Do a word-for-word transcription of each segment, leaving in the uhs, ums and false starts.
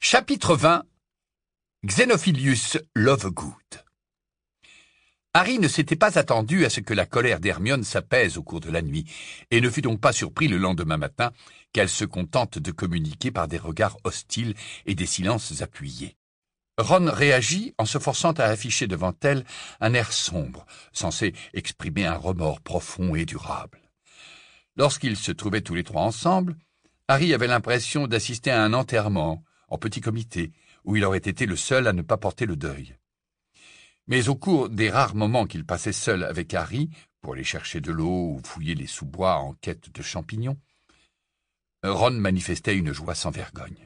Chapitre vingt. Xenophilius Lovegood. Harry ne s'était pas attendu à ce que la colère d'Hermione s'apaise au cours de la nuit, et ne fut donc pas surpris le lendemain matin qu'elle se contente de communiquer par des regards hostiles et des silences appuyés. Ron réagit en se forçant à afficher devant elle un air sombre, censé exprimer un remords profond et durable. Lorsqu'ils se trouvaient tous les trois ensemble, Harry avait l'impression d'assister à un enterrement, en petit comité, où il aurait été le seul à ne pas porter le deuil. Mais au cours des rares moments qu'il passait seul avec Harry, pour aller chercher de l'eau ou fouiller les sous-bois en quête de champignons, Ron manifestait une joie sans vergogne.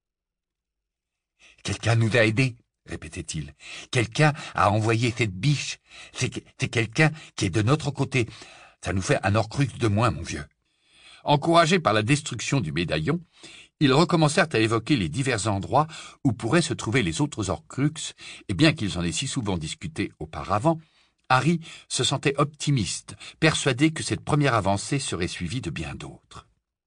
« Quelqu'un nous a aidés, » répétait-il. « Quelqu'un a envoyé cette biche. C'est, c'est quelqu'un qui est de notre côté. Ça nous fait un Horcrux de moins, mon vieux. » Encouragés par la destruction du médaillon, ils recommencèrent à évoquer les divers endroits où pourraient se trouver les autres Horcruxes, et bien qu'ils en aient si souvent discuté auparavant, Harry se sentait optimiste, persuadé que cette première avancée serait suivie de bien d'autres.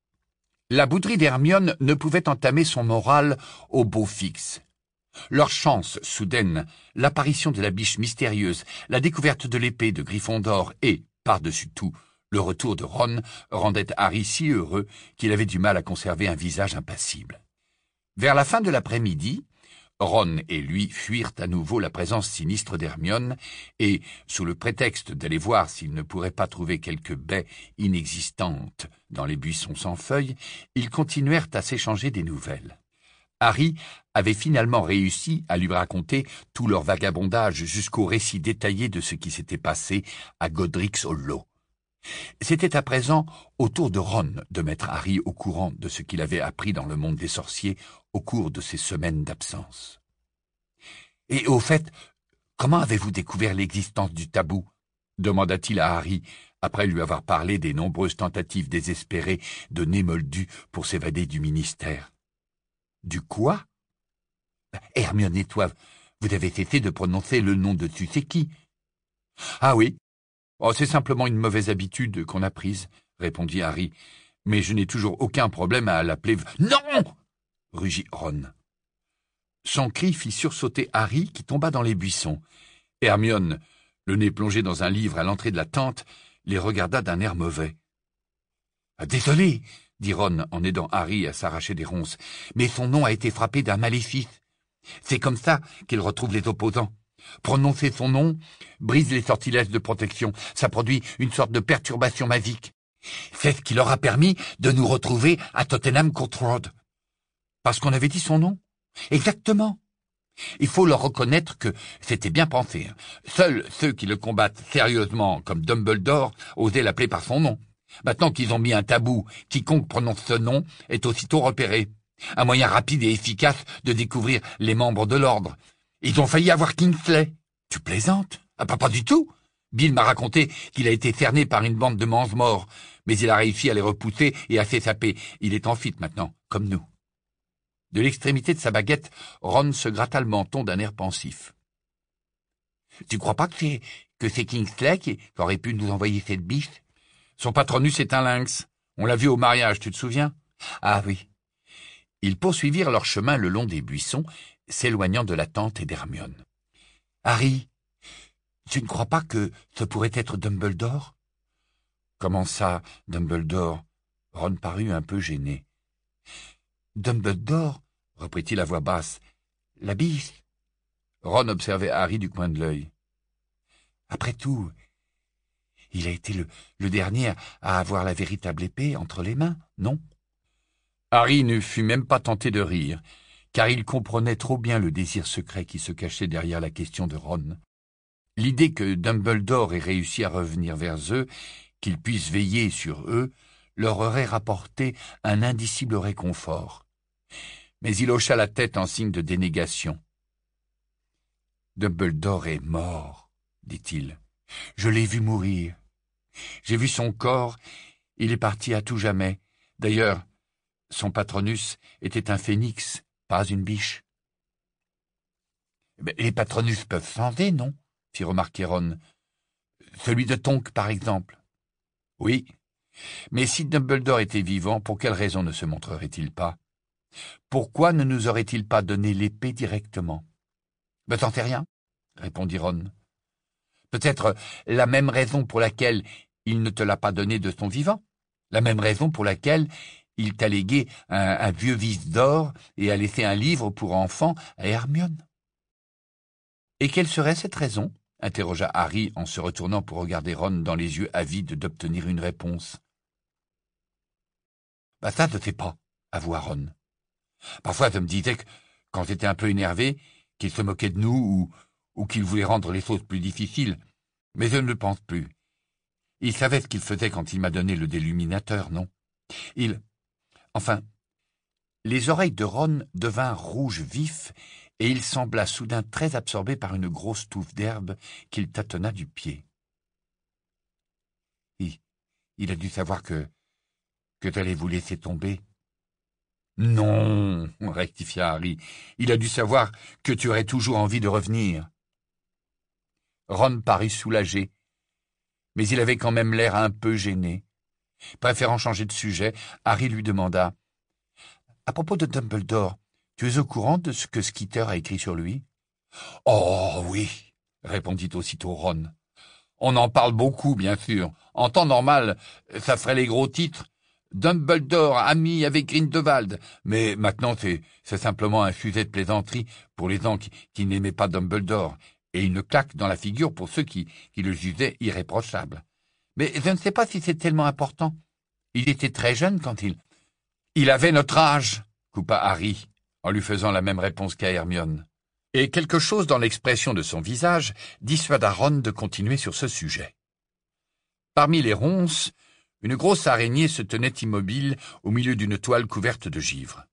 La bouderie d'Hermione ne pouvait entamer son moral au beau fixe. Leur chance soudaine, l'apparition de la biche mystérieuse, la découverte de l'épée de Gryffondor et, par-dessus tout, le retour de Ron rendait Harry si heureux qu'il avait du mal à conserver un visage impassible. Vers la fin de l'après-midi, Ron et lui fuirent à nouveau la présence sinistre d'Hermione et, sous le prétexte d'aller voir s'ils ne pourraient pas trouver quelques baies inexistantes dans les buissons sans feuilles, ils continuèrent à s'échanger des nouvelles. Harry avait finalement réussi à lui raconter tout leur vagabondage jusqu'au récit détaillé de ce qui s'était passé à Godric's Hollow. C'était à présent au tour de Ron de mettre Harry au courant de ce qu'il avait appris dans le monde des sorciers au cours de ces semaines d'absence. « Et au fait, comment avez-vous découvert l'existence du tabou ?» demanda-t-il à Harry, après lui avoir parlé des nombreuses tentatives désespérées de Némoldu pour s'évader du ministère. « Du quoi ?»« Hermione et toi, vous avez cessé de prononcer le nom de tu sais qui. »« Ah oui. Oh, c'est simplement une mauvaise habitude qu'on a prise, » répondit Harry. « Mais je n'ai toujours aucun problème à l'appeler... »« Non !» rugit Ron. Son cri fit sursauter Harry qui tomba dans les buissons. Hermione, le nez plongé dans un livre à l'entrée de la tente, les regarda d'un air mauvais. « Désolé, » dit Ron en aidant Harry à s'arracher des ronces, « mais son nom a été frappé d'un maléfice. C'est comme ça qu'il retrouve les opposants. Prononcer son nom brise les sortilèges de protection. Ça produit une sorte de perturbation magique. C'est ce qui leur a permis de nous retrouver à Tottenham Court Road. Parce qu'on avait dit son nom ? Exactement. Il faut leur reconnaître que c'était bien pensé. Seuls ceux qui le combattent sérieusement, comme Dumbledore, osaient l'appeler par son nom. Maintenant qu'ils ont mis un tabou, quiconque prononce ce nom est aussitôt repéré. Un moyen rapide et efficace de découvrir les membres de l'ordre. Ils ont failli avoir Kingsley. Tu plaisantes ? Ah, pas, pas du tout. Bill m'a raconté qu'il a été cerné par une bande de mange-morts, mais il a réussi à les repousser et à s'échapper. Il est en fuite maintenant, comme nous. De l'extrémité de sa baguette, Ron se gratta le menton d'un air pensif. « Tu crois pas que c'est, que c'est Kingsley qui aurait pu nous envoyer cette biche ? Son patronus est un lynx. On l'a vu au mariage, tu te souviens ? Ah oui. » Ils poursuivirent leur chemin le long des buissons, s'éloignant de la tente et d'Hermione. « Harry, tu ne crois pas que ce pourrait être Dumbledore ?»« Comment ça, Dumbledore ?» Ron parut un peu gêné. « Dumbledore, reprit-il à voix basse, la biche. » Ron observait Harry du coin de l'œil. « Après tout, il a été le, le dernier à avoir la véritable épée entre les mains, non ?» Harry ne fut même pas tenté de rire, car il comprenait trop bien le désir secret qui se cachait derrière la question de Ron. L'idée que Dumbledore ait réussi à revenir vers eux, qu'il puisse veiller sur eux, leur aurait rapporté un indicible réconfort. Mais il hocha la tête en signe de dénégation. « Dumbledore est mort, » dit-il. « Je l'ai vu mourir. J'ai vu son corps, il est parti à tout jamais. D'ailleurs, son patronus était un phénix, pas une biche. »« Les patronus peuvent changer, non ?» fit remarquer Ron. « Celui de Tonks, par exemple. »« Oui. Mais si Dumbledore était vivant, pour quelle raison ne se montrerait-il pas ? Pourquoi ne nous aurait-il pas donné l'épée directement? Ben, t'en sais rien, répondit Ron. Peut-être la même raison pour laquelle il ne te l'a pas donnée de son vivant, la même raison pour laquelle il t'a légué un, un vieux vis d'or et a laissé un livre pour enfants à Hermione. Et quelle serait cette raison? Interrogea Harry en se retournant pour regarder Ron dans les yeux avides d'obtenir une réponse. Bah ça, je ne sais pas, avoua Ron. Parfois, je me disais que, quand j'étais un peu énervé, qu'il se moquait de nous ou, ou qu'il voulait rendre les choses plus difficiles. Mais je ne le pense plus. Il savait ce qu'il faisait quand il m'a donné le déluminateur, non? Il... Enfin, les oreilles de Ron devinrent rouges vifs et il sembla soudain très absorbé par une grosse touffe d'herbe qu'il tâtonna du pied. Il, il a dû savoir que, que t'allais vous laisser tomber. Non, rectifia Harry, il a dû savoir que tu aurais toujours envie de revenir. Ron parut soulagé, mais il avait quand même l'air un peu gêné. Préférant changer de sujet, Harry lui demanda « À propos de Dumbledore, tu es au courant de ce que Skeeter a écrit sur lui ?»« Oh oui, répondit aussitôt Ron. On en parle beaucoup, bien sûr. En temps normal, ça ferait les gros titres. Dumbledore, ami avec Grindelwald. Mais maintenant, c'est, c'est simplement un sujet de plaisanterie pour les gens qui, qui n'aimaient pas Dumbledore, et une claque dans la figure pour ceux qui, qui le jugeaient irréprochable. Mais je ne sais pas si c'est tellement important. Il était très jeune quand il... Il avait notre âge, coupa Harry, en lui faisant la même réponse qu'à Hermione. Et quelque chose dans l'expression de son visage dissuada Ron de continuer sur ce sujet. Parmi les ronces, une grosse araignée se tenait immobile au milieu d'une toile couverte de givre.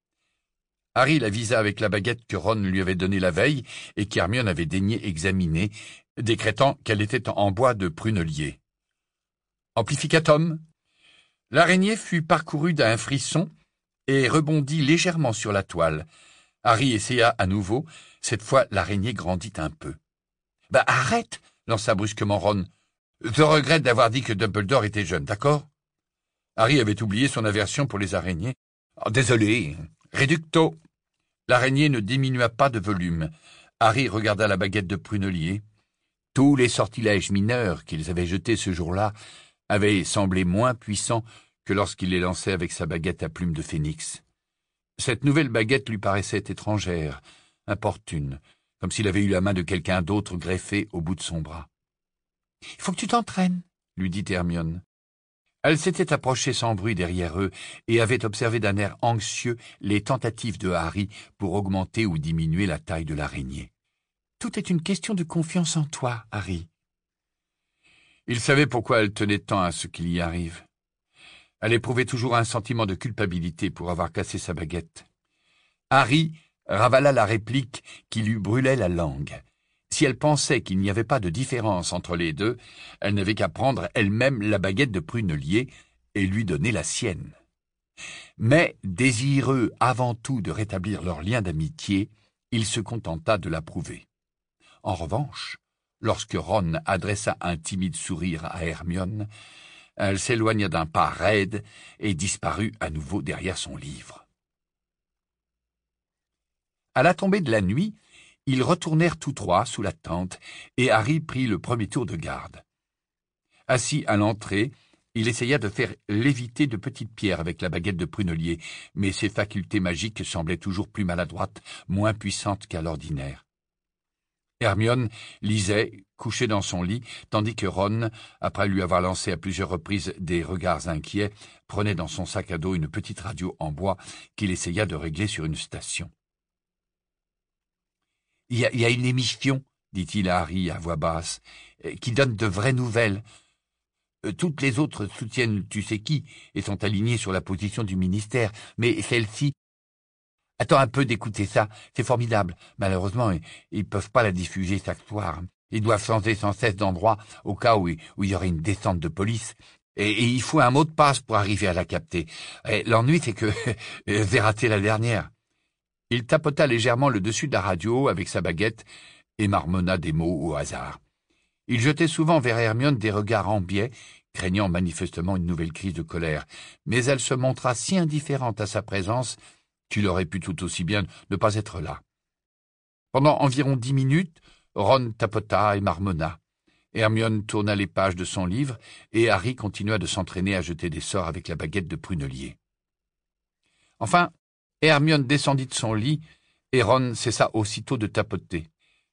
Harry la visa avec la baguette que Ron lui avait donnée la veille et qu'Hermione avait daigné examiner, décrétant qu'elle était en bois de prunelier. Amplificatum. L'araignée fut parcourue d'un frisson et rebondit légèrement sur la toile. Harry essaya à nouveau. Cette fois, l'araignée grandit un peu. « Bah, arrête !» lança brusquement Ron. « Je regrette d'avoir dit que Dumbledore était jeune, d'accord ?» Harry avait oublié son aversion pour les araignées. Oh, « Désolé. Réducto !» L'araignée ne diminua pas de volume. Harry regarda la baguette de prunelier. Tous les sortilèges mineurs qu'ils avaient jetés ce jour-là avaient semblé moins puissants que lorsqu'il les lançait avec sa baguette à plumes de phénix. Cette nouvelle baguette lui paraissait étrangère, importune, comme s'il avait eu la main de quelqu'un d'autre greffée au bout de son bras. « Il faut que tu t'entraînes, » lui dit Hermione. Elle s'était approchée sans bruit derrière eux et avait observé d'un air anxieux les tentatives de Harry pour augmenter ou diminuer la taille de l'araignée. « Tout est une question de confiance en toi, Harry. » Il savait pourquoi elle tenait tant à ce qu'il y arrive. Elle éprouvait toujours un sentiment de culpabilité pour avoir cassé sa baguette. Harry ravala la réplique qui lui brûlait la langue. Si elle pensait qu'il n'y avait pas de différence entre les deux, elle n'avait qu'à prendre elle-même la baguette de prunelier et lui donner la sienne. Mais, désireux avant tout de rétablir leur lien d'amitié, il se contenta de l'approuver. En revanche, lorsque Ron adressa un timide sourire à Hermione, elle s'éloigna d'un pas raide et disparut à nouveau derrière son livre. À la tombée de la nuit, ils retournèrent tous trois sous la tente et Harry prit le premier tour de garde. Assis à l'entrée, il essaya de faire léviter de petites pierres avec la baguette de prunelier, mais ses facultés magiques semblaient toujours plus maladroites, moins puissantes qu'à l'ordinaire. Hermione lisait, couchée dans son lit, tandis que Ron, après lui avoir lancé à plusieurs reprises des regards inquiets, prenait dans son sac à dos une petite radio en bois qu'il essaya de régler sur une station. Il y, a, il y a une émission, dit-il à Harry à voix basse, qui donne de vraies nouvelles. Toutes les autres soutiennent tu sais qui et sont alignées sur la position du ministère, mais celle-ci... Attends un peu d'écouter ça, c'est formidable. Malheureusement, ils ne peuvent pas la diffuser chaque soir. Ils doivent changer sans cesse d'endroit au cas où, où il y aurait une descente de police. Et, et il faut un mot de passe pour arriver à la capter. L'ennui, c'est que j'ai raté la dernière. Il tapota légèrement le dessus de la radio avec sa baguette et marmonna des mots au hasard. Il jetait souvent vers Hermione des regards en biais, craignant manifestement une nouvelle crise de colère, mais elle se montra si indifférente à sa présence qu'il aurait pu tout aussi bien ne pas être là. Pendant environ dix minutes, Ron tapota et marmonna. Hermione tourna les pages de son livre et Harry continua de s'entraîner à jeter des sorts avec la baguette de prunelier. Enfin, Hermione descendit de son lit et Ron cessa aussitôt de tapoter.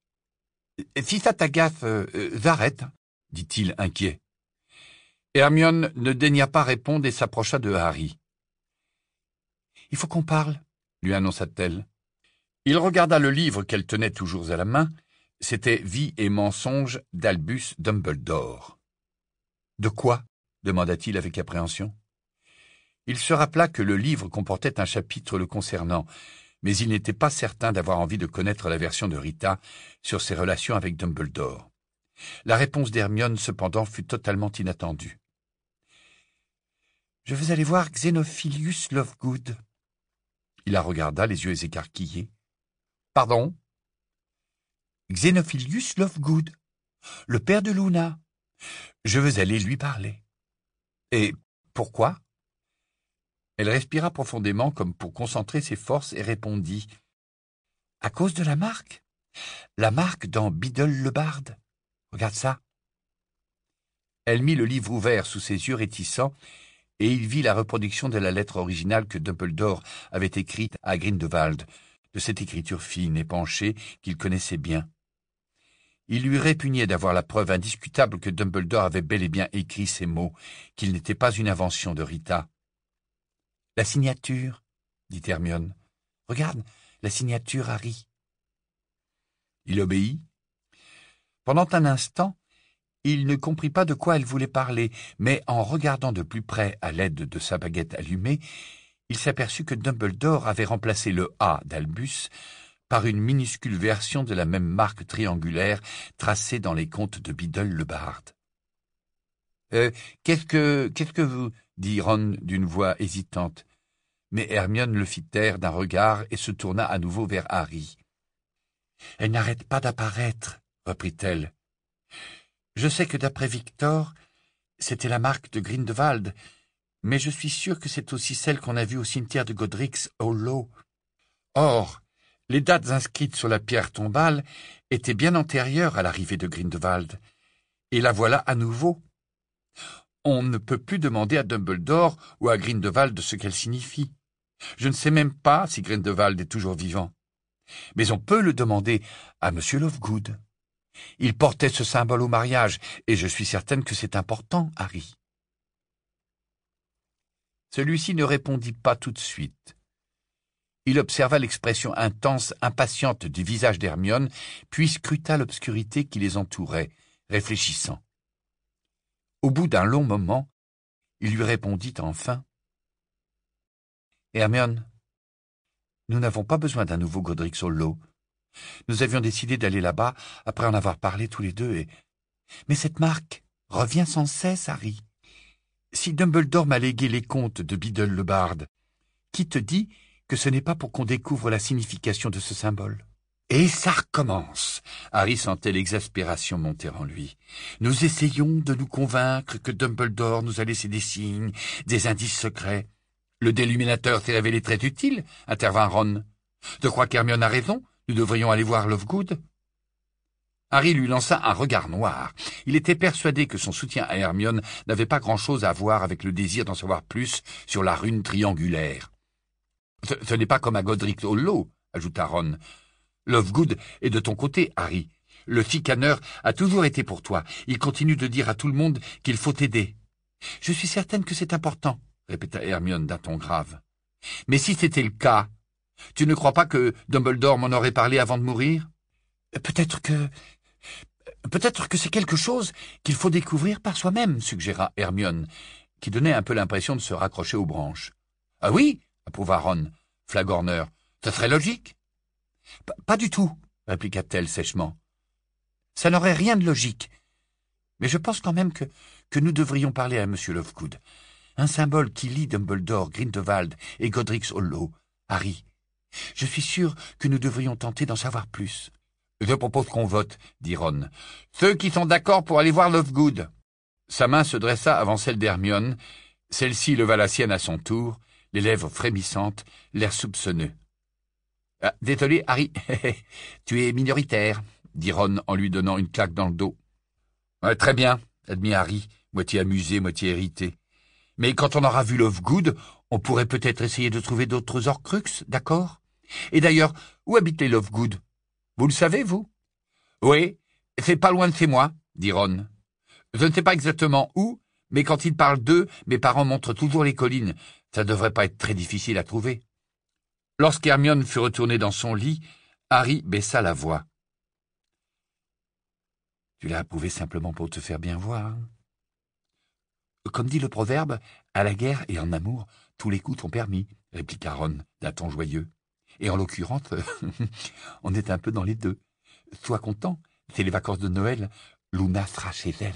« Si ça t'agace, euh, euh, arrête, » dit-il inquiet. Hermione ne daigna pas répondre et s'approcha de Harry. « Il faut qu'on parle, » lui annonça-t-elle. Il regarda le livre qu'elle tenait toujours à la main. C'était « Vie et mensonges d'Albus Dumbledore ». « De quoi ?» demanda-t-il avec appréhension. Il se rappela que le livre comportait un chapitre le concernant, mais il n'était pas certain d'avoir envie de connaître la version de Rita sur ses relations avec Dumbledore. La réponse d'Hermione, cependant, fut totalement inattendue. « Je veux aller voir Xenophilius Lovegood. » Il la regarda, les yeux écarquillés. « Pardon ?»« Xenophilius Lovegood, le père de Luna. Je veux aller lui parler. »« Et pourquoi ?» Elle respira profondément comme pour concentrer ses forces et répondit « À cause de la marque. La marque dans Biddle le barde. Regarde ça. » Elle mit le livre ouvert sous ses yeux réticents et il vit la reproduction de la lettre originale que Dumbledore avait écrite à Grindelwald, de cette écriture fine et penchée qu'il connaissait bien. Il lui répugnait d'avoir la preuve indiscutable que Dumbledore avait bel et bien écrit ces mots, qu'il n'était pas une invention de Rita. « La signature, » dit Hermione. « Regarde, la signature, Harry. » Il obéit. Pendant un instant, il ne comprit pas de quoi elle voulait parler, mais en regardant de plus près à l'aide de sa baguette allumée, il s'aperçut que Dumbledore avait remplacé le A d'Albus par une minuscule version de la même marque triangulaire tracée dans les contes de Biddle le barde. Euh, « Qu'est-ce que, qu'est-ce que vous... » dit Ron d'une voix hésitante. Mais Hermione le fit taire d'un regard et se tourna à nouveau vers Harry. « Elle n'arrête pas d'apparaître, » reprit-elle. « Je sais que d'après Victor, c'était la marque de Grindelwald, mais je suis sûre que c'est aussi celle qu'on a vue au cimetière de Godric's Hollow. Or, les dates inscrites sur la pierre tombale étaient bien antérieures à l'arrivée de Grindelwald, et la voilà à nouveau. On ne peut plus demander à Dumbledore ou à Grindelwald ce qu'elle signifie. Je ne sais même pas si Grindelwald est toujours vivant. Mais on peut le demander à Monsieur Lovegood. Il portait ce symbole au mariage, et je suis certaine que c'est important, Harry. » Celui-ci ne répondit pas tout de suite. Il observa l'expression intense, impatiente du visage d'Hermione, puis scruta l'obscurité qui les entourait, réfléchissant. Au bout d'un long moment, il lui répondit enfin. « Hermione, nous n'avons pas besoin d'un nouveau Godric's Hollow. Nous avions décidé d'aller là-bas après en avoir parlé tous les deux et... Mais cette marque revient sans cesse, Harry. Si Dumbledore m'a légué les contes de Biddle le barde, qui te dit que ce n'est pas pour qu'on découvre la signification de ce symbole ? Et ça recommence. Harry sentait l'exaspération monter en lui. Nous essayons de nous convaincre que Dumbledore nous a laissé des signes, des indices secrets. Le déluminateur s'est révélé très utile, intervint Ron. Je crois qu'Hermione a raison. Nous devrions aller voir Lovegood. Harry lui lança un regard noir. Il était persuadé que son soutien à Hermione n'avait pas grand-chose à voir avec le désir d'en savoir plus sur la rune triangulaire. Ce, ce n'est pas comme à Godric's Hollow, ajouta Ron. Lovegood est de ton côté, Harry. Le ficaneur a toujours été pour toi. Il continue de dire à tout le monde qu'il faut t'aider. Je suis certaine que c'est important, répéta Hermione d'un ton grave. Mais si c'était le cas, tu ne crois pas que Dumbledore m'en aurait parlé avant de mourir ? Peut-être que... Peut-être que c'est quelque chose qu'il faut découvrir par soi-même, suggéra Hermione, qui donnait un peu l'impression de se raccrocher aux branches. Ah oui, approuva Ron, flagorneur. Ce serait logique. Pas du tout, répliqua-t-elle sèchement. Ça n'aurait rien de logique. Mais je pense quand même que, que nous devrions parler à Monsieur Lovegood. Un symbole qui lie Dumbledore, Grindelwald et Godric's Hollow. Harry, je suis sûr que nous devrions tenter d'en savoir plus. Je propose qu'on vote, dit Ron. Ceux qui sont d'accord pour aller voir Lovegood. Sa main se dressa avant celle d'Hermione. Celle-ci leva la sienne à son tour. les lèvres frémissantes, l'air soupçonneux. « Ah, désolé, Harry, tu es minoritaire, » dit Ron en lui donnant une claque dans le dos. Ouais, « Très bien, » admit Harry, moitié amusé, moitié irrité. « Mais quand on aura vu Lovegood, on pourrait peut-être essayer de trouver d'autres Horcruxes, d'accord? Et d'ailleurs, où habitent les Lovegood? Vous le savez, vous? »« Oui, c'est pas loin de chez moi, » dit Ron. « Je ne sais pas exactement où, mais quand il parle d'eux, mes parents montrent toujours les collines. Ça ne devrait pas être très difficile à trouver. » Lorsqu'Hermione fut retournée dans son lit, Harry baissa la voix. « Tu l'as approuvé simplement pour te faire bien voir. Hein? Comme dit le proverbe, à la guerre et en amour, tous les coups sont permis, » répliqua Ron d'un ton joyeux. « Et en l'occurrence, on est un peu dans les deux. Sois content, c'est les vacances de Noël, Luna sera chez elle. »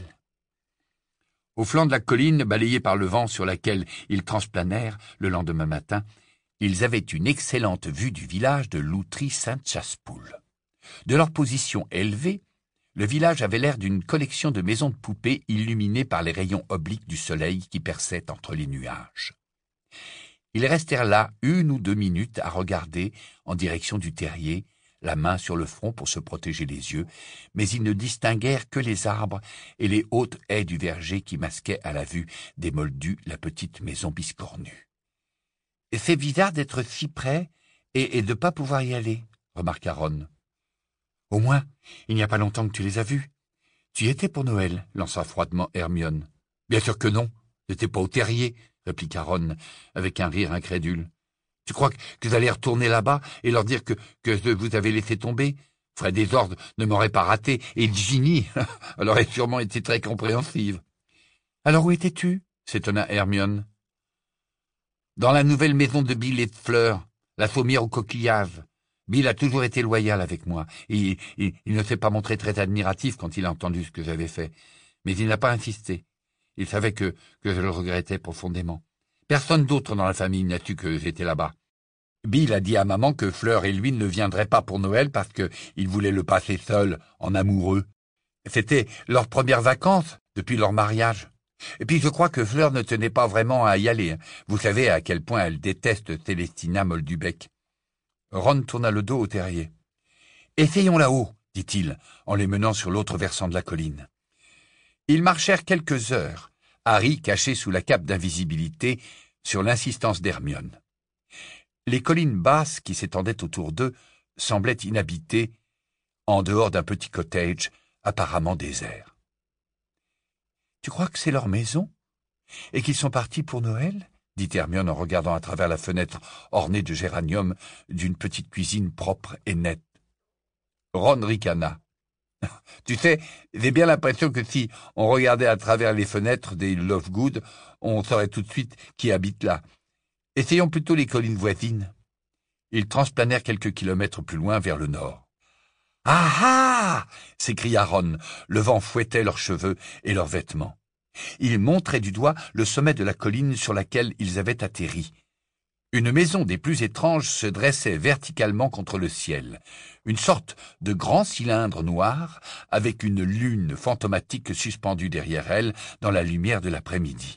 Au flanc de la colline, balayée par le vent sur laquelle ils transplanèrent le lendemain matin, ils avaient une excellente vue du village de Loutry-Sainte-Chassepoule. De leur position élevée, le village avait l'air d'une collection de maisons de poupées illuminées par les rayons obliques du soleil qui perçaient entre les nuages. Ils restèrent là une ou deux minutes à regarder en direction du terrier, la main sur le front pour se protéger les yeux, mais ils ne distinguèrent que les arbres et les hautes haies du verger qui masquaient à la vue des moldus la petite maison biscornue. « C'est bizarre d'être si près et, et de ne pas pouvoir y aller, » remarqua Ron. « Au moins, il n'y a pas longtemps que tu les as vus. Tu y étais pour Noël, » lança froidement Hermione. « Bien sûr que non, j'étais pas au terrier, » répliqua Ron avec un rire incrédule. « Tu crois que vous allez retourner là-bas et leur dire que, que je vous avez laissé tomber? Fred des ordres ne m'aurait pas raté, et Ginny elle aurait sûrement été très compréhensive. »« Alors où étais-tu » s'étonna Hermione. « Dans la nouvelle maison de Bill et de Fleur, la sommière au coquillage. Bill a toujours été loyal avec moi, et il, il ne s'est pas montré très admiratif quand il a entendu ce que j'avais fait. Mais il n'a pas insisté. Il savait que, que je le regrettais profondément. Personne d'autre dans la famille n'a su que j'étais là-bas. Bill a dit à maman que Fleur et lui ne viendraient pas pour Noël parce qu'il voulait le passer seul, en amoureux. C'était leurs premières vacances depuis leur mariage. Et puis je crois que Fleur ne tenait pas vraiment à y aller. Vous savez à quel point elle déteste Célestina Moldubec. » Ron tourna le dos au terrier. « Essayons là-haut, » dit-il, en les menant sur l'autre versant de la colline. Ils marchèrent quelques heures, Harry caché sous la cape d'invisibilité, sur l'insistance d'Hermione. Les collines basses qui s'étendaient autour d'eux semblaient inhabitées, en dehors d'un petit cottage apparemment désert. « Tu crois que c'est leur maison et qu'ils sont partis pour Noël ?» dit Hermione en regardant à travers la fenêtre ornée de géraniums d'une petite cuisine propre et nette. Ron ricana. « Tu sais, j'ai bien l'impression que si on regardait à travers les fenêtres des Lovegood, on saurait tout de suite qui habite là. Essayons plutôt les collines voisines. » Ils transplanèrent quelques kilomètres plus loin vers le nord. « Ah ah !» s'écria Ron. Le vent fouettait leurs cheveux et leurs vêtements. Ils montraient du doigt le sommet de la colline sur laquelle ils avaient atterri. Une maison des plus étranges se dressait verticalement contre le ciel, une sorte de grand cylindre noir avec une lune fantomatique suspendue derrière elle dans la lumière de l'après-midi.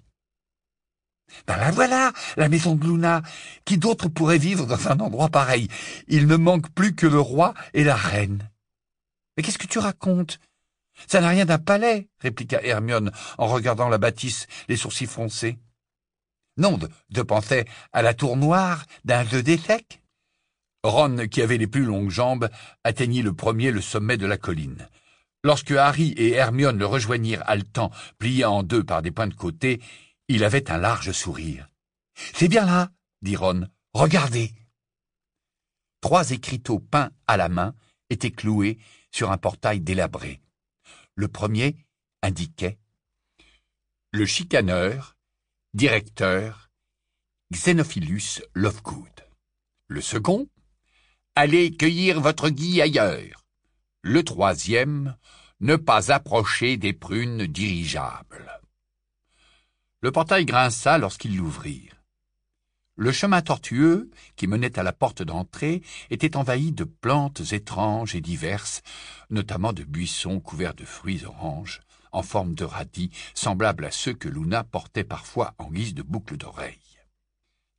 « Ben la voilà, la maison de Luna. Qui d'autre pourrait vivre dans un endroit pareil? Il ne manque plus que le roi et la reine. »« Mais qu'est-ce que tu racontes? Ça n'a rien d'un palais, » répliqua Hermione en regardant la bâtisse, les sourcils froncés. « Non, je pensais à la tour noire d'un jeu d'échecs. » Ron, qui avait les plus longues jambes, atteignit le premier le sommet de la colline. Lorsque Harry et Hermione le rejoignirent haletant, plié en deux par des points de côté, il avait un large sourire. « C'est bien là, » dit Ron. « Regardez !» Trois écriteaux peints à la main étaient cloués sur un portail délabré. Le premier indiquait « Le chicaneur, directeur, Xenophilus Lovegood. » Le second « Allez cueillir votre gui ailleurs. » Le troisième « Ne pas approcher des prunes dirigeables. » Le portail grinça lorsqu'ils l'ouvrirent. Le chemin tortueux, qui menait à la porte d'entrée, était envahi de plantes étranges et diverses, notamment de buissons couverts de fruits oranges, en forme de radis, semblables à ceux que Luna portait parfois en guise de boucles d'oreilles.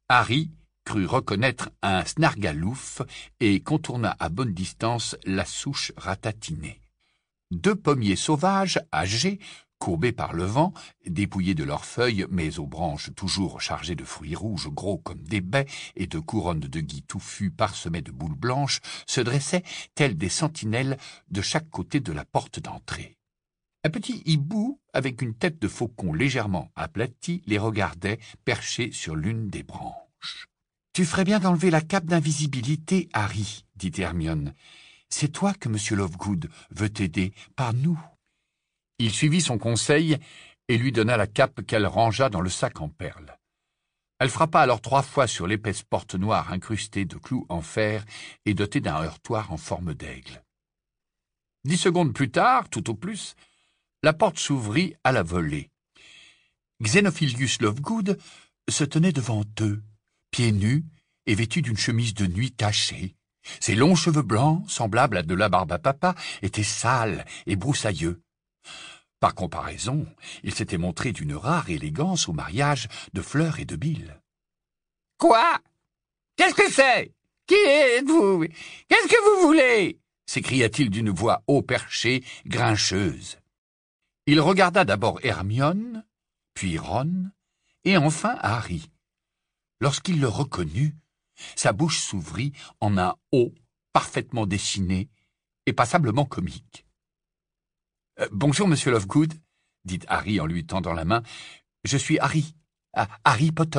Harry crut reconnaître un snargalouf et contourna à bonne distance la souche ratatinée. Deux pommiers sauvages, âgés, courbés par le vent, dépouillés de leurs feuilles, mais aux branches toujours chargées de fruits rouges gros comme des baies et de couronnes de gui touffus parsemées de boules blanches, se dressaient tels des sentinelles de chaque côté de la porte d'entrée. Un petit hibou, avec une tête de faucon légèrement aplatie, les regardait perché sur l'une des branches. « Tu ferais bien d'enlever la cape d'invisibilité, Harry, » dit Hermione. « C'est toi que Monsieur Lovegood veut t'aider, pas nous. » Il suivit son conseil et lui donna la cape qu'elle rangea dans le sac en perles. Elle frappa alors trois fois sur l'épaisse porte noire incrustée de clous en fer et dotée d'un heurtoir en forme d'aigle. Dix secondes plus tard, tout au plus, la porte s'ouvrit à la volée. Xenophilius Lovegood se tenait devant eux, pieds nus et vêtu d'une chemise de nuit tachée. Ses longs cheveux blancs, semblables à de la barbe à papa, étaient sales et broussailleux. Par comparaison, il s'était montré d'une rare élégance au mariage de Fleur et de Bill. « Quoi? Qu'est-ce que c'est? Qui êtes-vous? Qu'est-ce que vous voulez ?» s'écria-t-il d'une voix haut perchée, grincheuse. Il regarda d'abord Hermione, puis Ron, et enfin Harry. Lorsqu'il le reconnut, sa bouche s'ouvrit en un O parfaitement dessiné et passablement comique. Euh, « Bonjour, Monsieur Lovegood, » dit Harry en lui tendant la main. « Je suis Harry, ah, Harry Potter. »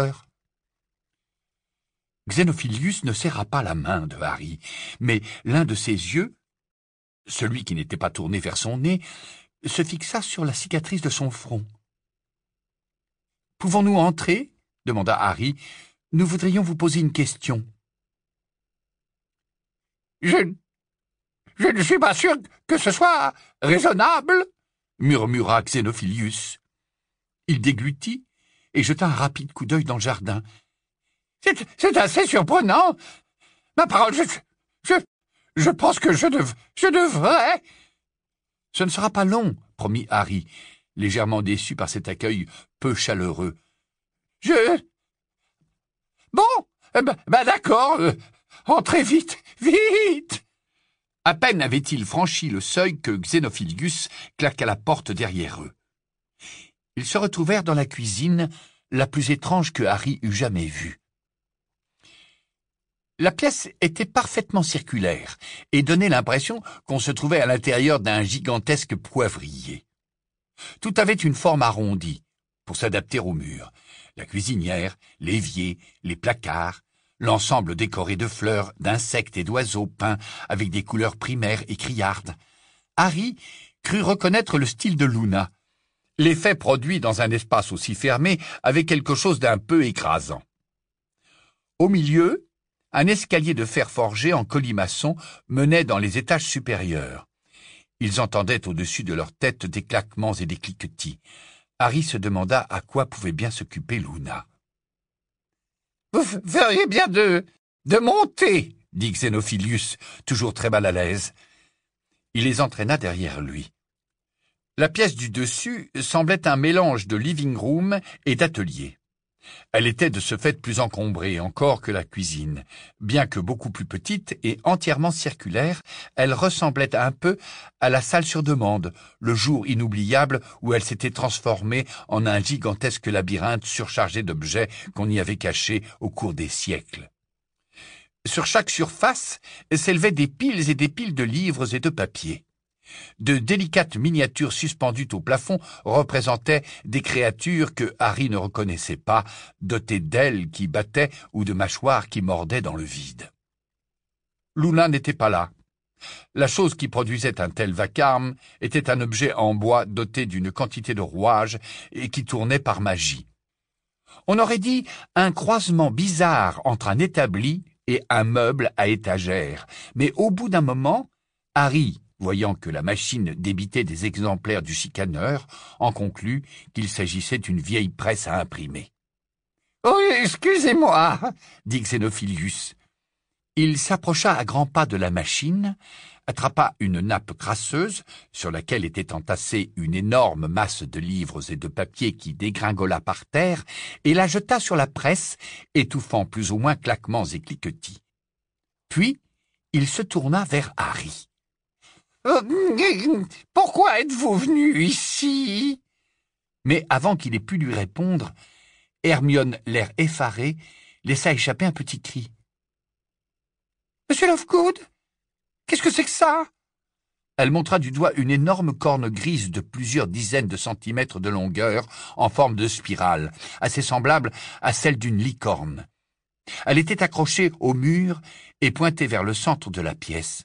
Xenophilius ne serra pas la main de Harry, mais l'un de ses yeux, celui qui n'était pas tourné vers son nez, se fixa sur la cicatrice de son front. « Pouvons-nous entrer ?» demanda Harry. « Nous voudrions vous poser une question. »« Je, je ne suis pas sûr que ce soit raisonnable, » murmura Xenophilius. Il déglutit et jeta un rapide coup d'œil dans le jardin. « C'est, c'est assez surprenant. Ma parole, je, je, je pense que je, dev, je devrais... » « Ce ne sera pas long, » promit Harry, légèrement déçu par cet accueil peu chaleureux. « Je... Bon, ben, ben d'accord, euh, entrez vite, vite !» À peine avait-il franchi le seuil que Xenophilius claqua la porte derrière eux. Ils se retrouvèrent dans la cuisine, la plus étrange que Harry eût jamais vue. La pièce était parfaitement circulaire et donnait l'impression qu'on se trouvait à l'intérieur d'un gigantesque poivrier. Tout avait une forme arrondie, pour s'adapter au mur. La cuisinière, l'évier, les placards, l'ensemble décoré de fleurs, d'insectes et d'oiseaux peints avec des couleurs primaires et criardes. Harry crut reconnaître le style de Luna. L'effet produit dans un espace aussi fermé avait quelque chose d'un peu écrasant. Au milieu, un escalier de fer forgé en colimaçon menait dans les étages supérieurs. Ils entendaient au-dessus de leur tête des claquements et des cliquetis. Harry se demanda à quoi pouvait bien s'occuper Luna. « Vous feriez bien de, de monter, » dit Xenophilius, toujours très mal à l'aise. Il les entraîna derrière lui. La pièce du dessus semblait un mélange de living room et d'atelier. Elle était de ce fait plus encombrée encore que la cuisine. Bien que beaucoup plus petite et entièrement circulaire, elle ressemblait un peu à la salle sur demande, le jour inoubliable où elle s'était transformée en un gigantesque labyrinthe surchargé d'objets qu'on y avait cachés au cours des siècles. Sur chaque surface s'élevaient des piles et des piles de livres et de papiers. De délicates miniatures suspendues au plafond représentaient des créatures que Harry ne reconnaissait pas, dotées d'ailes qui battaient ou de mâchoires qui mordaient dans le vide. Luna n'était pas là. La chose qui produisait un tel vacarme était un objet en bois doté d'une quantité de rouages et qui tournait par magie. On aurait dit un croisement bizarre entre un établi et un meuble à étagère, mais au bout d'un moment, Harry, voyant que la machine débitait des exemplaires du chicaneur, en conclut qu'il s'agissait d'une vieille presse à imprimer. « Oh, excusez-moi » dit Xenophilius. Il s'approcha à grands pas de la machine, attrapa une nappe crasseuse sur laquelle était entassée une énorme masse de livres et de papiers qui dégringola par terre et la jeta sur la presse, étouffant plus ou moins claquements et cliquetis. Puis, il se tourna vers Harry. « Pourquoi êtes-vous venu ici ?» Mais avant qu'il ait pu lui répondre, Hermione, l'air effaré, laissa échapper un petit cri. « Monsieur Lovegood, qu'est-ce que c'est que ça ?» Elle montra du doigt une énorme corne grise de plusieurs dizaines de centimètres de longueur en forme de spirale, assez semblable à celle d'une licorne. Elle était accrochée au mur et pointait vers le centre de la pièce.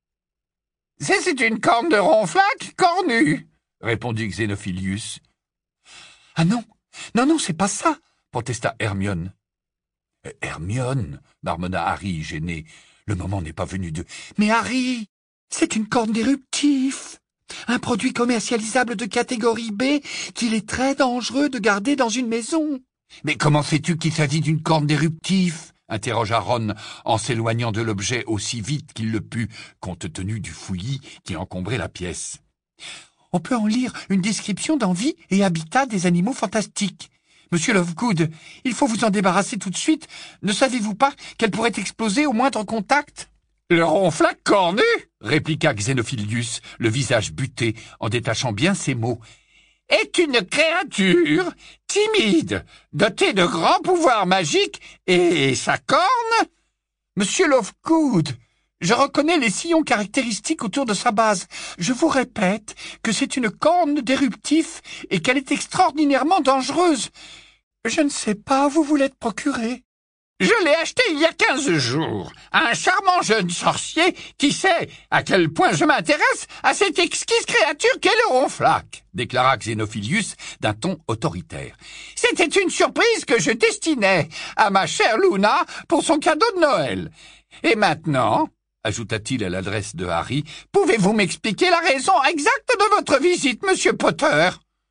« C'est une corne de ronflac cornue !» répondit Xénophilius. « Ah non, non, non, c'est pas ça !» protesta Hermione. « Hermione !» marmonna Harry, gêné. « Le moment n'est pas venu de... »« Mais Harry, c'est une corne d'éruptif, un produit commercialisable de catégorie B qu'il est très dangereux de garder dans une maison. »« Mais comment sais-tu qu'il s'agit d'une corne d'éruptif ?» interrogea Ron en s'éloignant de l'objet aussi vite qu'il le put, compte tenu du fouillis qui encombrait la pièce. « On peut en lire une description dans Vie et Habitat des animaux fantastiques. Monsieur Lovegood, il faut vous en débarrasser tout de suite. Ne savez-vous pas qu'elle pourrait exploser au moindre contact ?»« Le ronflac cornu !» répliqua Xénophilius, le visage buté, en détachant bien ses mots. « Est une créature timide, dotée de grands pouvoirs magiques, et sa corne ?»« Monsieur Lovegood, je reconnais les sillons caractéristiques autour de sa base. Je vous répète que c'est une corne d'éruptif et qu'elle est extraordinairement dangereuse. Je ne sais pas, vous vous l'êtes procurée. »« Je l'ai achetée il y a quinze jours. Un charmant jeune sorcier qui sait à quel point je m'intéresse à cette exquise créature qu'est le ronflac, » déclara Xénophilius d'un ton autoritaire. « C'était une surprise que je destinais à ma chère Luna pour son cadeau de Noël. Et maintenant, ajouta-t-il à l'adresse de Harry, pouvez-vous m'expliquer la raison exacte de votre visite, monsieur Potter ? »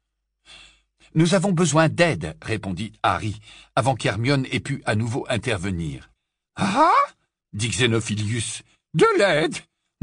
« Nous avons besoin d'aide, » répondit Harry, avant qu'Hermione ait pu à nouveau intervenir. « Ah » dit Xénophilius. « De l'aide ?»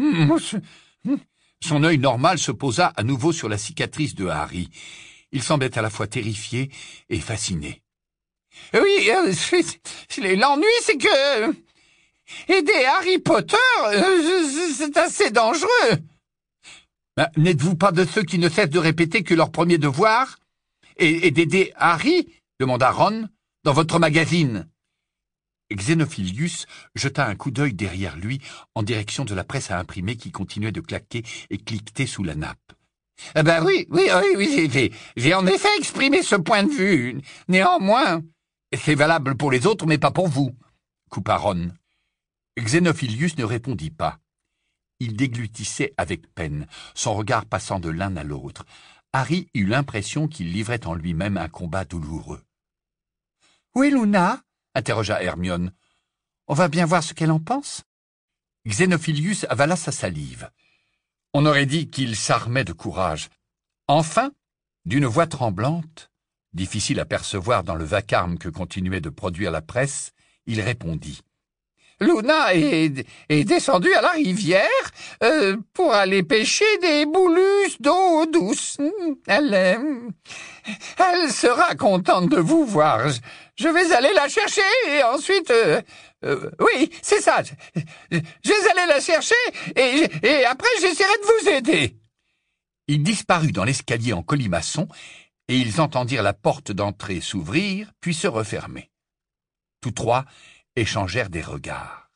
Son œil normal se posa à nouveau sur la cicatrice de Harry. Il semblait à la fois terrifié et fasciné. « Oui, euh, l'ennui, c'est que... aider Harry Potter, euh, c'est assez dangereux. »« N'êtes-vous pas de ceux qui ne cessent de répéter que leur premier devoir ? Et, et d'aider Harry, demanda Ron, dans votre magazine. » Xénophilius jeta un coup d'œil derrière lui en direction de la presse à imprimer qui continuait de claquer et cliqueter sous la nappe. « Eh ben oui, oui, oui, oui, j'ai, j'ai en effet exprimé ce point de vue. Néanmoins, c'est valable pour les autres, mais pas pour vous, » coupa Ron. Xénophilius ne répondit pas. Il déglutissait avec peine, son regard passant de l'un à l'autre. Harry eut l'impression qu'il livrait en lui-même un combat douloureux. « Où est Luna ?» interrogea Hermione. « On va bien voir ce qu'elle en pense. » Xénophilius avala sa salive. On aurait dit qu'il s'armait de courage. Enfin, d'une voix tremblante, difficile à percevoir dans le vacarme que continuait de produire la presse, il répondit. Luna est, est descendue à la rivière euh, pour aller pêcher des boulus d'eau douce. Elle, euh, elle sera contente de vous voir. Je, je vais aller la chercher et ensuite... Euh, euh, oui, c'est ça. Je, je vais aller la chercher et, et après j'essaierai de vous aider. Il disparut dans l'escalier en colimaçon et ils entendirent la porte d'entrée s'ouvrir puis se refermer. Tous trois échangèrent des regards.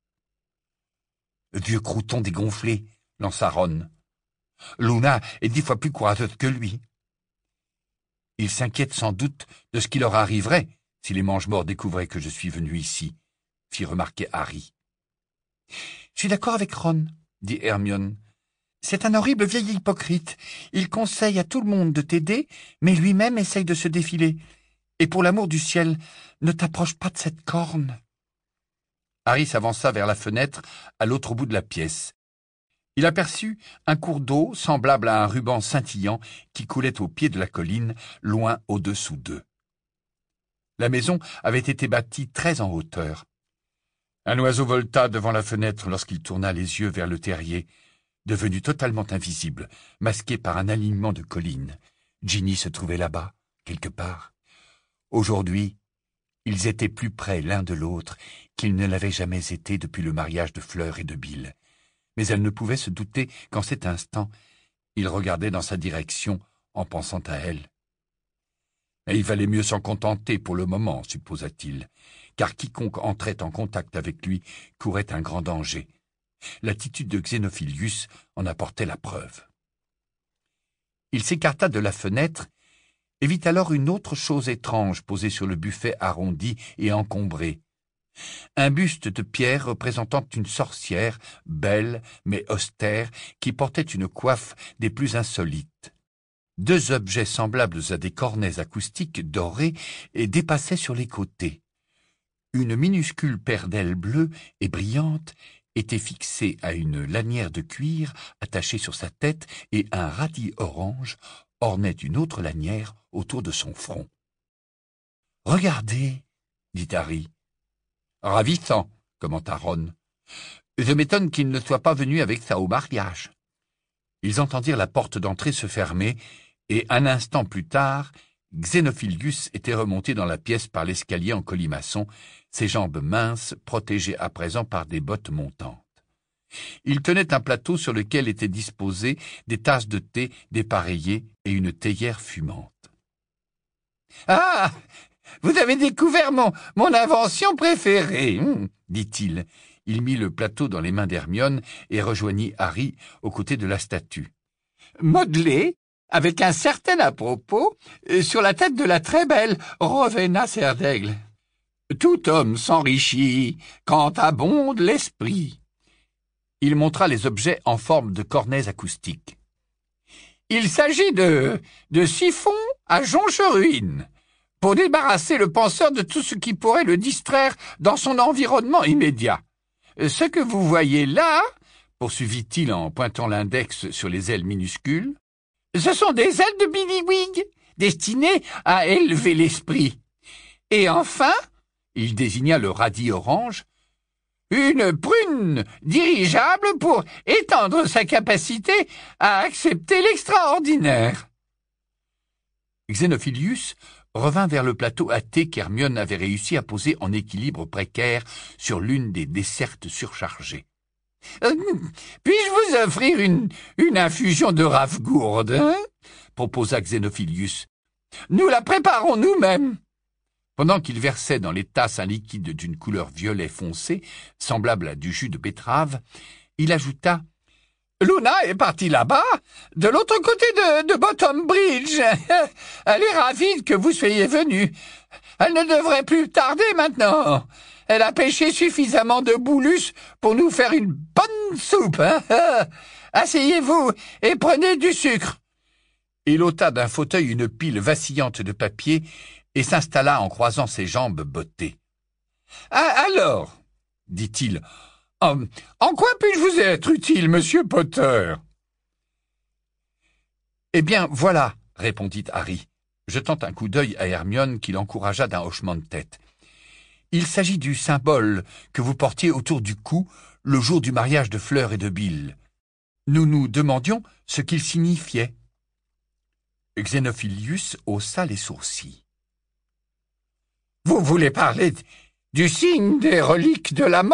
« Vieux crouton dégonflé !» lança Ron. « Luna est dix fois plus courageuse que lui. » Il s'inquiète sans doute de ce qui leur arriverait si les mange-morts découvraient que je suis venu ici, fit remarquer Harry. « Je suis d'accord avec Ron, » dit Hermione. « C'est un horrible vieil hypocrite. Il conseille à tout le monde de t'aider, mais lui-même essaye de se défiler. Et pour l'amour du ciel, ne t'approche pas de cette corne. » Harry s'avança vers la fenêtre à l'autre bout de la pièce. Il aperçut un cours d'eau semblable à un ruban scintillant qui coulait au pied de la colline, loin au-dessous d'eux. La maison avait été bâtie très en hauteur. Un oiseau volta devant la fenêtre lorsqu'il tourna les yeux vers le terrier, devenu totalement invisible, masqué par un alignement de collines. Ginny se trouvait là-bas, quelque part. Aujourd'hui, ils étaient plus près l'un de l'autre qu'ils ne l'avaient jamais été depuis le mariage de Fleur et de Bill. Mais elle ne pouvait se douter qu'en cet instant, il regardait dans sa direction en pensant à elle. Et il valait mieux s'en contenter pour le moment, supposa-t-il, car quiconque entrait en contact avec lui courait un grand danger. L'attitude de Xénophilius en apportait la preuve. Il s'écarta de la fenêtre et vit alors une autre chose étrange posée sur le buffet arrondi et encombré. Un buste de pierre représentant une sorcière, belle mais austère, qui portait une coiffe des plus insolites. Deux objets semblables à des cornets acoustiques dorés et dépassaient sur les côtés. Une minuscule paire d'ailes bleues et brillantes était fixée à une lanière de cuir attachée sur sa tête et un radis orange ornait une autre lanière autour de son front. « Regardez, dit Harry. « Ravissant, commenta Ron. Je m'étonne qu'il ne soit pas venu avec ça au mariage. » Ils entendirent la porte d'entrée se fermer, et un instant plus tard, Xénophilius était remonté dans la pièce par l'escalier en colimaçon, ses jambes minces protégées à présent par des bottes montantes. Il tenait un plateau sur lequel étaient disposées des tasses de thé dépareillées et une théière fumante. « Ah, vous avez découvert mon, mon invention préférée, hum, dit-il. Il mit le plateau dans les mains d'Hermione et rejoignit Harry aux côtés de la statue. « Modelé, avec un certain à-propos, sur la tête de la très belle Rowena Serdaigle. Tout homme s'enrichit quand abonde l'esprit. » Il montra les objets en forme de cornets acoustiques. « Il s'agit de, de siphons à joncheruine, pour débarrasser le penseur de tout ce qui pourrait le distraire dans son environnement immédiat. Ce que vous voyez là, poursuivit-il en pointant l'index sur les ailes minuscules, ce sont des ailes de Billywig, destinées à élever l'esprit. Et enfin, il désigna le radis orange, une prune dirigeable pour étendre sa capacité à accepter l'extraordinaire. » Xénophilius revint vers le plateau à thé qu'Hermione avait réussi à poser en équilibre précaire sur l'une des dessertes surchargées. Euh, « Puis-je vous offrir une, une infusion de Ravgourde, hein ?» proposa Xénophilius. « Nous la préparons nous-mêmes. » Pendant qu'il versait dans les tasses un liquide d'une couleur violet foncé, semblable à du jus de betterave, il ajouta « Luna est partie là-bas, de l'autre côté de, de Bottom Bridge. Elle est ravie que vous soyez venu. Elle ne devrait plus tarder maintenant. Elle a pêché suffisamment de boulus pour nous faire une bonne soupe. Hein? Asseyez-vous et prenez du sucre. » Il ôta d'un fauteuil une pile vacillante de papier et s'installa en croisant ses jambes bottées. « Ah, alors, dit-il, en, en quoi puis-je vous être utile, monsieur Potter ?»« Eh bien, voilà, répondit Harry, jetant un coup d'œil à Hermione qui l'encouragea d'un hochement de tête. Il s'agit du symbole que vous portiez autour du cou le jour du mariage de Fleur et de Bill. Nous nous demandions ce qu'il signifiait. » Xénophilius haussa les sourcils. « Vous voulez parler du signe des reliques de la mort ?»